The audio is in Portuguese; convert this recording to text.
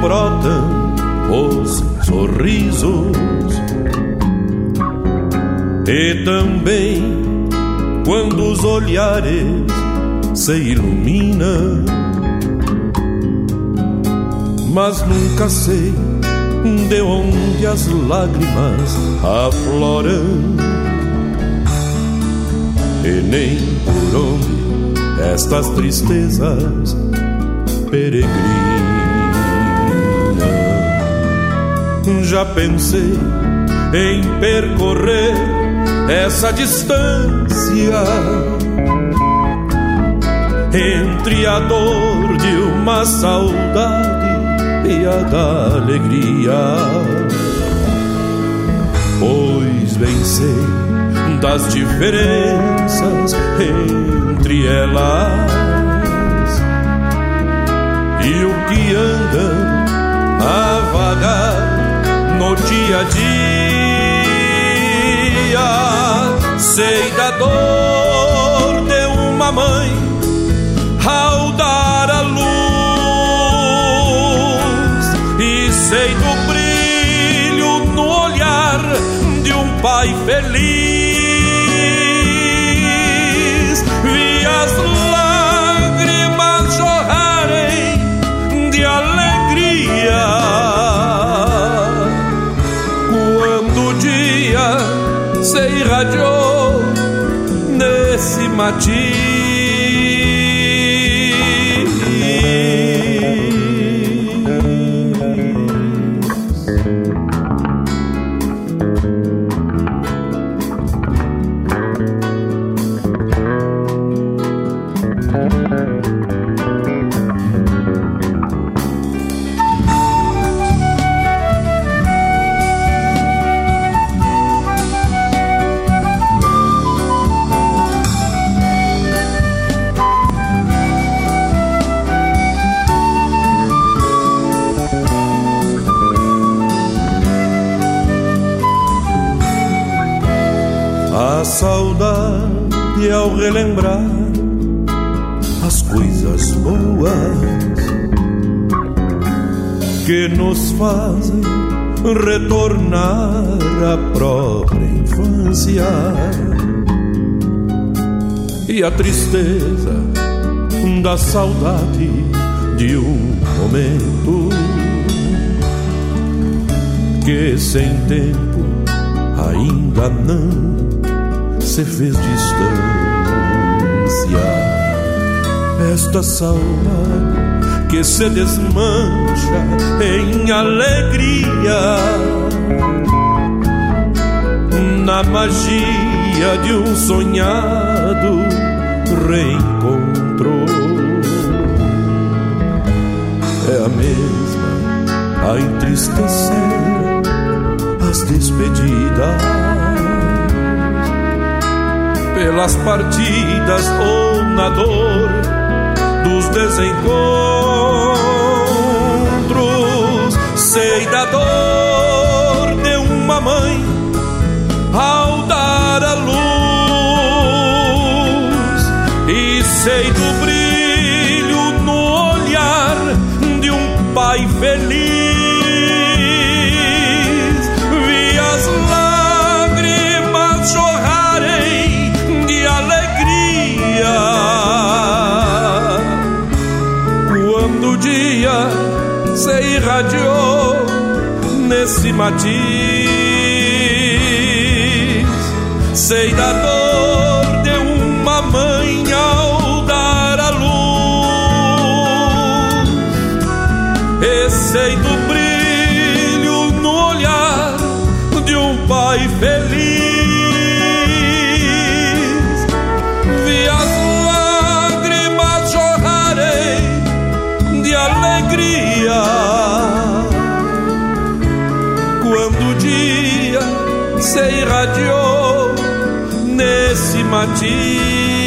brotam os sorrisos, e também quando os olhares se iluminam. Mas nunca sei de onde as lágrimas afloram, e nem por onde estas tristezas peregrinam. Já pensei em percorrer essa distância entre a dor de uma saudade e a da alegria, pois bem sei das diferenças entre elas e o que andam a vagar no dia a dia. Sei da dor de uma mãe ao dar a luz, e sei do brilho no olhar de um pai feliz. Vi as lágrimas jorrarem de alegria quando o dia se irradiou nesse matiz. A saudade ao relembrar as coisas boas que nos fazem retornar à própria infância, e a tristeza da saudade de um momento que sem tempo ainda não se fez distância. Esta saudade que se desmancha em alegria na magia de um sonhado reencontro. É a mesma a entristecer as despedidas pelas partidas ou na dor dos desencontros. Sei da dor de uma mãe ao dar a luz, e sei do brilho no olhar de um pai feliz. Vi as lágrimas jorrarem de alegria quando o dia se irradiou nesse matiz. Sei da dor de uma mãe ao dar a luz, e sei do brilho no olhar de um pai feliz. Vi as lágrimas jorrarem de alegria quando o dia se irradiou nesse matiz.